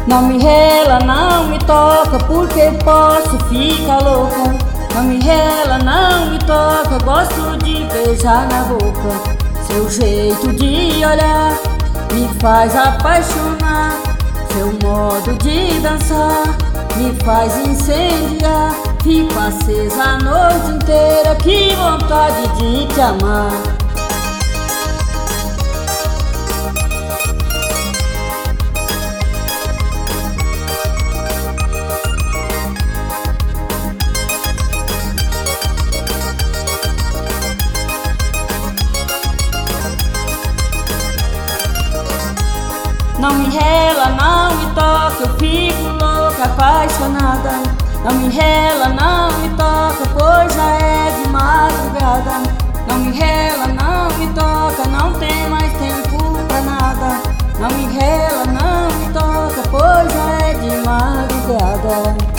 Não me rela, não me toca, porque posso ficar louca. Não me rela, não me toca, gosto de beijar na boca. Seu jeito de olhar me faz apaixonar. Seu modo de dançar me faz incendiar. Fico acesa a noite inteira, que vontade de te amar. Não me rela, não me toca, eu fico louca, apaixonada. Não me rela, não me toca, pois já é de madrugada. Não me rela, não me toca, não tem mais tempo pra nada. Não me rela, não me toca, pois já é de madrugada.